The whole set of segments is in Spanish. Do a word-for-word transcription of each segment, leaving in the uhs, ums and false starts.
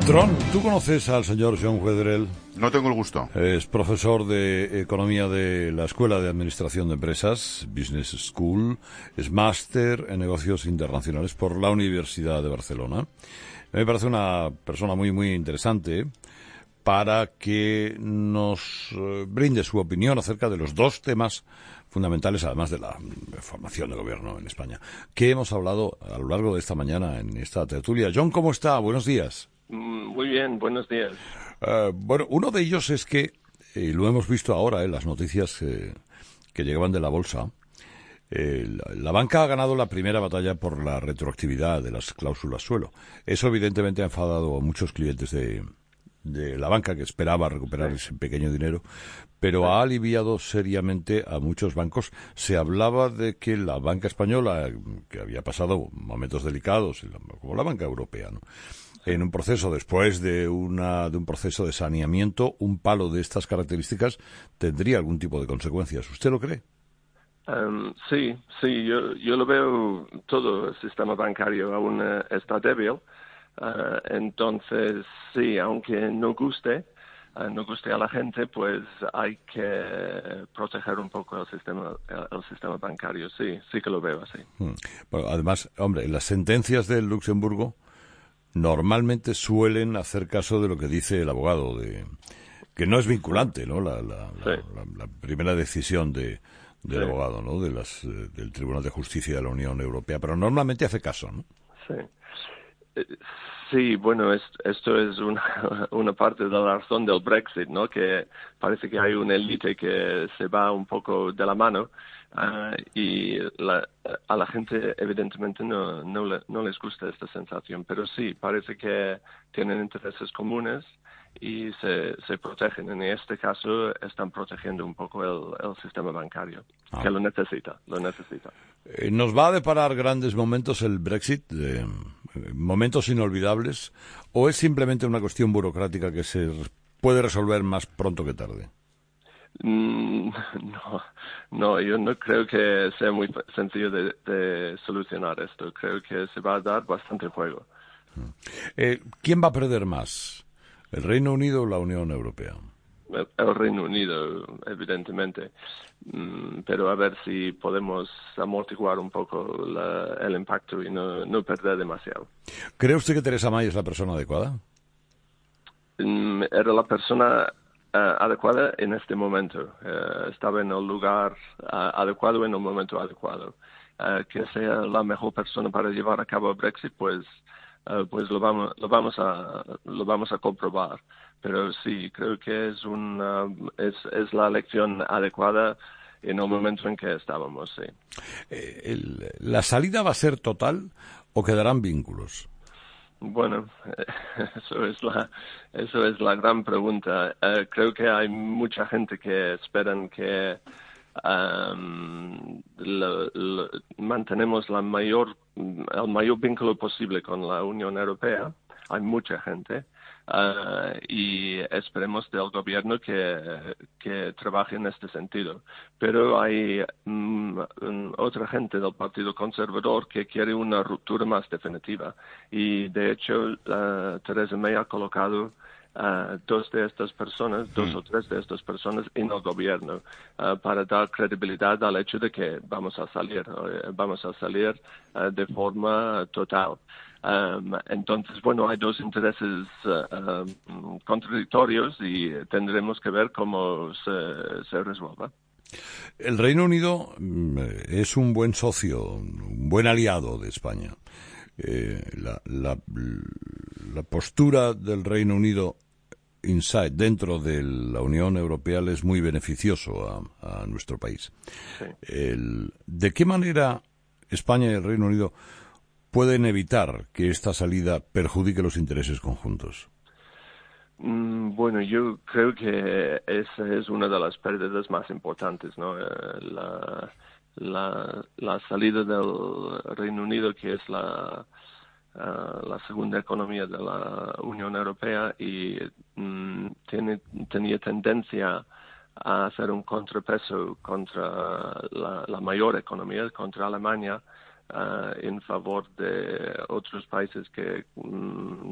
Tron, ¿tú conoces al señor John Wetherell? No tengo el gusto. Es profesor de Economía de la Escuela de Administración de Empresas, Business School, es máster en Negocios Internacionales por la Universidad de Barcelona. Me parece una persona muy, muy interesante para que nos eh, brinde su opinión acerca de los dos temas fundamentales, además de la formación de gobierno en España, que hemos hablado a lo largo de esta mañana en esta tertulia. John, ¿cómo está? Buenos días. Muy bien, buenos días. Uh, bueno, uno de ellos es que, y lo hemos visto ahora en las noticias eh, que llegaban de la bolsa, eh, la, la banca ha ganado la primera batalla por la retroactividad de las cláusulas suelo. Eso evidentemente ha enfadado a muchos clientes de, de la banca que esperaba recuperar ese pequeño dinero, pero ha aliviado seriamente a muchos bancos. Se hablaba de que la banca española, que había pasado momentos delicados, como la banca europea, ¿no?, en un proceso, después de una de un proceso de saneamiento, un palo de estas características tendría algún tipo de consecuencias. ¿Usted lo cree? Um, sí, sí, yo, yo lo veo, todo el sistema bancario aún uh, está débil. Uh, entonces, sí, aunque no guste, uh, no guste a la gente, pues hay que proteger un poco el sistema, el, el sistema bancario. Sí, sí que lo veo así. Hmm. Bueno, además, hombre, las sentencias del Luxemburgo normalmente suelen hacer caso de lo que dice el abogado, de que no es vinculante, ¿no?, la, la, la, sí. la, la primera decisión de, del sí. abogado, ¿no?, de las, del Tribunal de Justicia de la Unión Europea, pero normalmente hace caso, ¿no? Sí. Sí, bueno, es, esto es una, una parte de la razón del Brexit, ¿no?, que parece que hay una élite que se va un poco de la mano. Uh, y la, a la gente evidentemente no, no, le, no les gusta esta sensación, pero sí, parece que tienen intereses comunes y se, se protegen. En este caso están protegiendo un poco el, el sistema bancario, ah. que lo necesita, lo necesita. Eh, ¿Nos va a deparar grandes momentos el Brexit, eh, momentos inolvidables, o es simplemente una cuestión burocrática que se puede resolver más pronto que tarde? No, no, yo no creo que sea muy sencillo de, de solucionar esto. Creo que se va a dar bastante juego. Eh, ¿Quién va a perder más? ¿El Reino Unido o la Unión Europea? El, el Reino Unido, evidentemente. Pero a ver si podemos amortiguar un poco la, el impacto y no, no perder demasiado. ¿Cree usted que Theresa May es la persona adecuada? Era la persona Uh, adecuada en este momento. Uh, estaba en el lugar uh, adecuado en el momento adecuado. Uh, que sea la mejor persona para llevar a cabo el Brexit, pues, uh, pues lo vamos, lo vamos a, lo vamos a comprobar. Pero sí, creo que es una, es, es la elección adecuada en el momento en que estábamos. Sí. Eh, el, ¿La salida va a ser total o quedarán vínculos? Bueno, eso es la, eso es la gran pregunta. Uh, creo que hay mucha gente que esperan que um, lo, lo, mantenemos la mayor, el mayor vínculo posible con la Unión Europea. Hay mucha gente. Uh, y esperemos del gobierno que, que trabaje en este sentido. Pero hay um, otra gente del Partido Conservador que quiere una ruptura más definitiva. Y de hecho, uh, Theresa May ha colocado uh, dos de estas personas, mm. dos o tres de estas personas en el gobierno uh, para dar credibilidad al hecho de que vamos a salir, uh, vamos a salir uh, de forma total. Um, entonces, bueno, hay dos intereses uh, um, contradictorios y tendremos que ver cómo se, se resuelva. El Reino Unido es un buen socio, un buen aliado de España. Eh, la, la, la postura del Reino Unido inside, dentro de la Unión Europea, le es muy beneficioso a, a nuestro país. Sí. El, ¿De qué manera España y el Reino Unido pueden evitar que esta salida perjudique los intereses conjuntos? Mm, bueno, yo creo que esa es una de las pérdidas más importantes, ¿no? Eh, la, la, la salida del Reino Unido, que es la, uh, la segunda economía de la Unión Europea y mm, tiene, tenía tendencia a hacer un contrapeso contra la, la mayor economía, contra Alemania, Uh, en favor de otros países que um,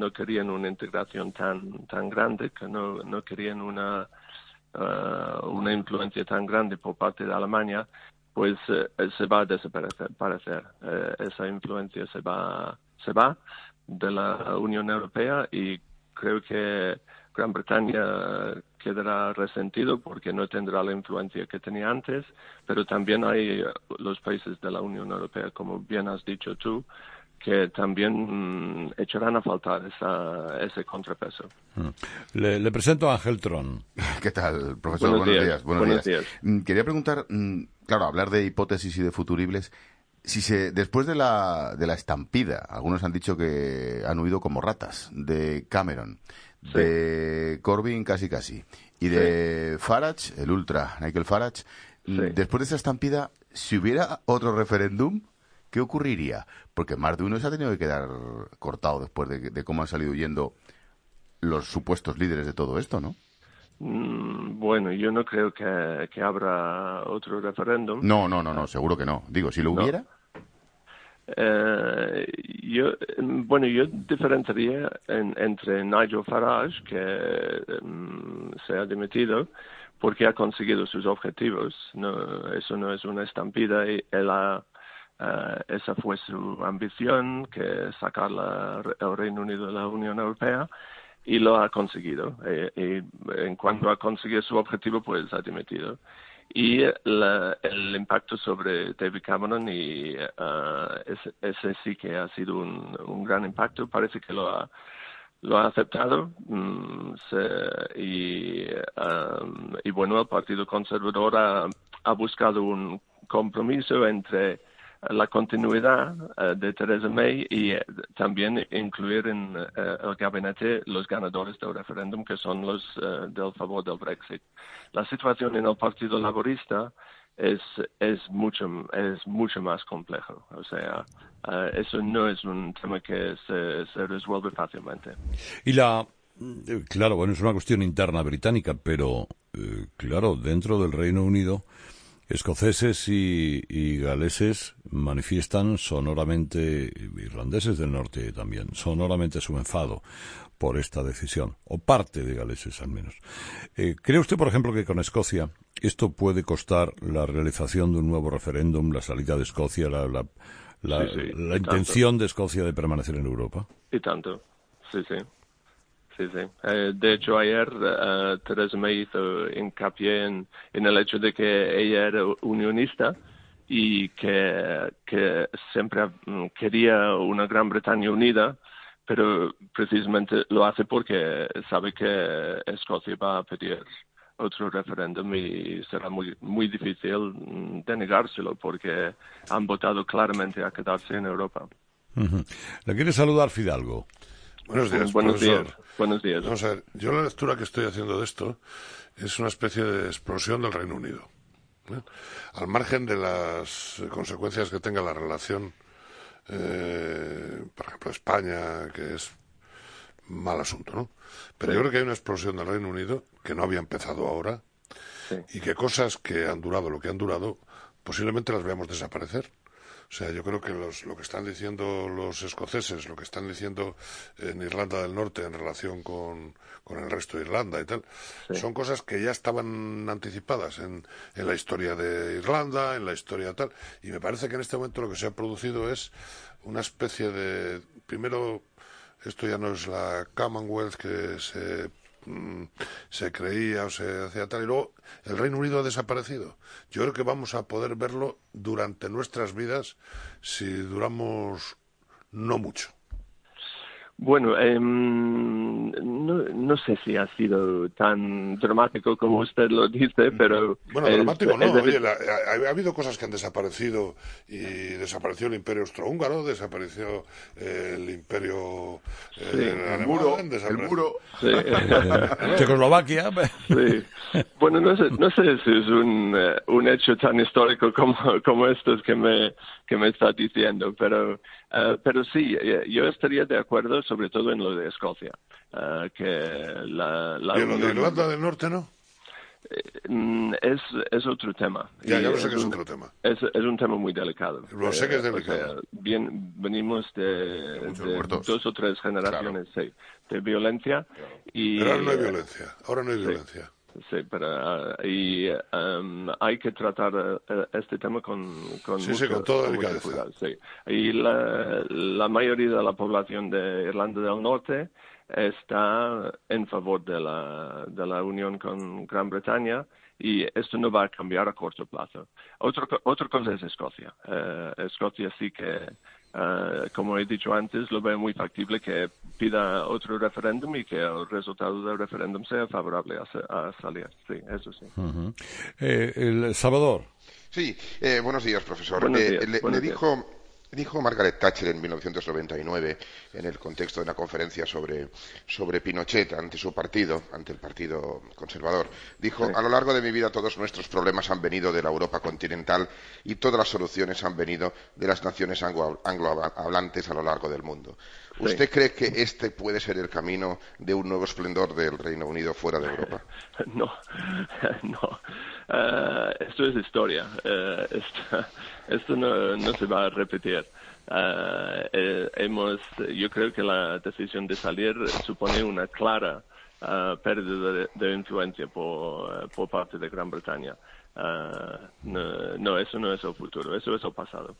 no querían una integración tan tan grande, que no, no querían una, uh, una influencia tan grande por parte de Alemania, pues uh, se va a desaparecer. Parecer. Uh, esa influencia se va, se va de la Unión Europea y creo que Gran Bretaña quedará resentido porque no tendrá la influencia que tenía antes, pero también hay los países de la Unión Europea, como bien has dicho tú, que también mm, echarán a faltar esa, ese contrapeso. Le, le presento a Ángel Tron. ¿Qué tal, profesor? Buenos, Buenos días. días. Buenos, Buenos días. días. Quería preguntar, claro, hablar de hipótesis y de futuribles. Si se, después de la, de la estampida, algunos han dicho que han huido como ratas, de Cameron, sí. de Corbyn casi casi, y de sí. Farage, el ultra, Nigel Farage, sí. después de esa estampida, si hubiera otro referéndum, ¿qué ocurriría? Porque más de uno se ha tenido que quedar cortado después de, de cómo han salido huyendo los supuestos líderes de todo esto, ¿no? Bueno, yo no creo que, que habrá otro referéndum. No, no, no, no, seguro que no. Digo, si lo hubiera... No. Eh, yo, bueno, yo diferenciaría en, entre Nigel Farage, que um, se ha dimitido porque ha conseguido sus objetivos. No, eso no es una estampida. Y él ha, uh, esa fue su ambición, que sacar la, el Reino Unido de la Unión Europea. Y lo ha conseguido. Eh, y en cuanto ha conseguido su objetivo, pues ha dimitido. Y la, el impacto sobre David Cameron, y uh, ese, ese sí que ha sido un, un gran impacto. Parece que lo ha, lo ha aceptado. Um, se, y, um, y bueno, el Partido Conservador ha, ha buscado un compromiso entre la continuidad uh, de Theresa May y uh, también incluir en uh, el gabinete los ganadores del referéndum, que son los uh, del favor del Brexit. La situación en el Partido Laborista es es mucho es mucho más complejo. O sea, uh, eso no es un tema que se, se resuelve fácilmente. Y la claro, bueno, es una cuestión interna británica, pero eh, claro, dentro del Reino Unido, escoceses y, y galeses manifiestan sonoramente, irlandeses del norte también, sonoramente su enfado por esta decisión, o parte de galeses al menos. Eh, ¿Cree usted, por ejemplo, que con Escocia esto puede costar la realización de un nuevo referéndum, la salida de Escocia, la, la, la, sí, sí, la intención de Escocia de permanecer en Europa? Y tanto, sí, sí. Sí, sí. Eh, de hecho, ayer uh, Theresa May hizo hincapié en, en el hecho de que ella era unionista y que, que siempre quería una Gran Bretaña unida, pero precisamente lo hace porque sabe que Escocia va a pedir otro referéndum y será muy muy difícil denegárselo porque han votado claramente a quedarse en Europa. Uh-huh. ¿Le quiere saludar Fidalgo? Buenos días, Buenos profesor. días. Buenos días. Vamos a ver, yo la lectura que estoy haciendo de esto es una especie de explosión del Reino Unido. ¿eh? Al margen de las consecuencias que tenga la relación, eh, por ejemplo, España, que es mal asunto, ¿no? Pero sí. Yo creo que hay una explosión del Reino Unido que no había empezado ahora sí. y que cosas que han durado lo que han durado, posiblemente las veamos desaparecer. O sea, yo creo que los, lo que están diciendo los escoceses, lo que están diciendo en Irlanda del Norte en relación con, con el resto de Irlanda y tal, sí. son cosas que ya estaban anticipadas en, en la historia de Irlanda, en la historia tal, y me parece que en este momento lo que se ha producido es una especie de, primero, esto ya no es la Commonwealth que se se creía o se hacía tal, y luego el Reino Unido ha desaparecido. Yo creo que vamos a poder verlo durante nuestras vidas si duramos no mucho. Bueno, eh, no, no sé si ha sido tan dramático como usted lo dice, pero... Bueno, es, dramático no. Es, Oye, la, ha, ha habido cosas que han desaparecido y desapareció el Imperio Austrohúngaro, desapareció eh, el Imperio eh, sí, el, alemán, muro, el muro, sí. Checoslovaquia. Sí. Bueno, no sé, no sé si es un, uh, un hecho tan histórico como, como estos que me, que me está diciendo, pero... Uh, pero sí, yo estaría de acuerdo sobre todo en lo de Escocia. Uh, que la, la ¿Y en lo de Irlanda del Norte no? Es, es otro tema. Ya, ya lo sé es que es un, otro tema. Es, es un tema muy delicado. Lo sé que es Eh, delicado. o sea, bien, venimos de, de dos o tres generaciones Claro. sí, de violencia. Claro. Y, Pero ahora no hay eh, violencia. Ahora no hay sí. violencia. Sí, pero uh, y um, hay que tratar uh, este tema con, con Sí, mucho, sí, con toda con mucho delicadeza. cuidado. Sí. Y la, la mayoría de la población de Irlanda del Norte está en favor de la, de la unión con Gran Bretaña y esto no va a cambiar a corto plazo. Otro, otra cosa es Escocia. Uh, Escocia sí que, uh, como he dicho antes, lo veo muy factible que pida otro referéndum y que el resultado del referéndum sea favorable a, a salir. Sí, eso sí. Uh-huh. eh, el Salvador. Sí, eh, buenos días, profesor. Buenos Eh, días, le, buenos le dijo, dijo Margaret Thatcher en mil novecientos noventa y nueve, en el contexto de una conferencia sobre, sobre Pinochet ante su partido, ante el Partido Conservador, dijo, Sí. a lo largo de mi vida todos nuestros problemas han venido de la Europa continental y todas las soluciones han venido de las naciones anglo- anglohablantes a lo largo del mundo. Sí. ¿Usted cree que este puede ser el camino de un nuevo esplendor del Reino Unido fuera de Europa? No, no. Uh, esto es historia. Uh, esto esto no, no se va a repetir. Uh, eh, hemos, yo creo que la decisión de salir supone una clara uh, pérdida de, de influencia por, por parte de Gran Bretaña. Uh, no, no, eso no es el futuro, eso es el pasado.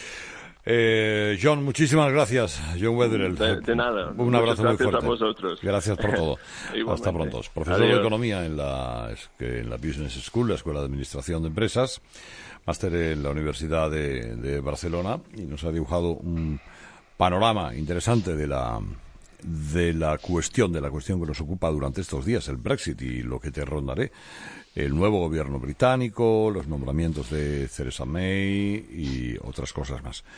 Eh, John, muchísimas gracias. John Wetherell. De, de nada. Un abrazo muy Muchas gracias fuerte. a vosotros. Gracias por todo. Igualmente. Hasta pronto. Profesor Adiós. de Economía en la, es que en la Business School, la Escuela de Administración de Empresas, máster en la Universidad de, de Barcelona, y nos ha dibujado un panorama interesante de la de la cuestión, de la cuestión que nos ocupa durante estos días, el Brexit y lo que te rondaré, el nuevo gobierno británico, los nombramientos de Theresa May y otras cosas más.